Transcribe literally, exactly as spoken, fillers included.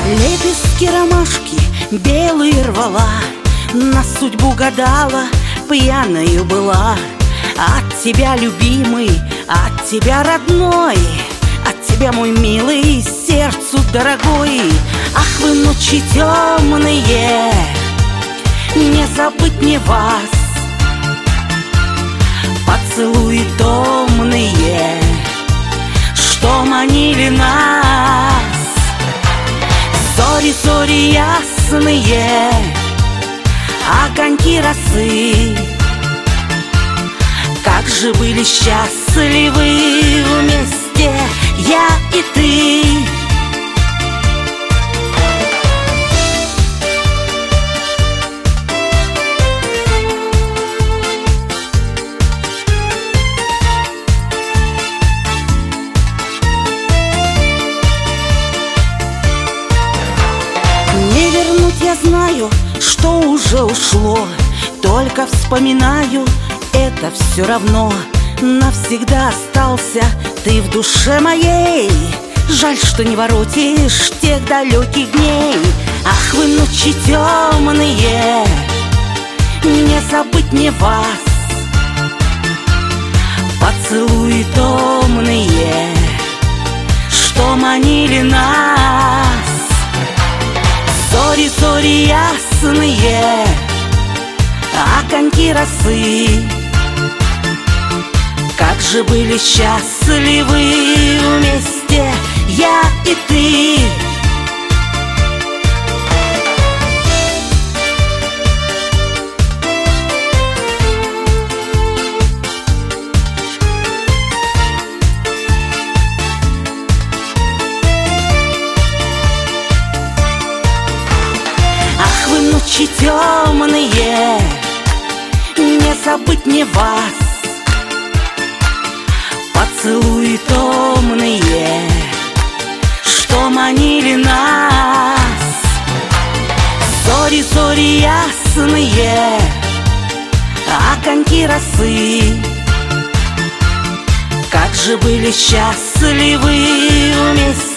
Лепестки ромашки белые рвала, на судьбу гадала, пьяною была. От тебя, любимый, от тебя, родной, от тебя, мой милый, сердцу дорогой. Ах, вы ночи темные, не забыть мне вас. Поцелуи томные, что манили нас. Зори, зори ясные, огоньки росы. Как же были счастливы вместе я и ты. Не вернуть, я знаю, что уже ушло, только вспоминаю, это все равно. Навсегда остался ты в душе моей. Жаль, что не воротишь тех далеких дней. Ах, вы ночи темные, не забыть мне вас. Поцелуи томные, что манили нас. Зори, зори ясные, огоньки росы. Как же были счастливы вместе я и ты. Ах, вы ночи темные, не забыть мне вас. Поцелуи томные, что манили нас. Зори, зори ясные, огоньки росы. Как же были счастливы вместе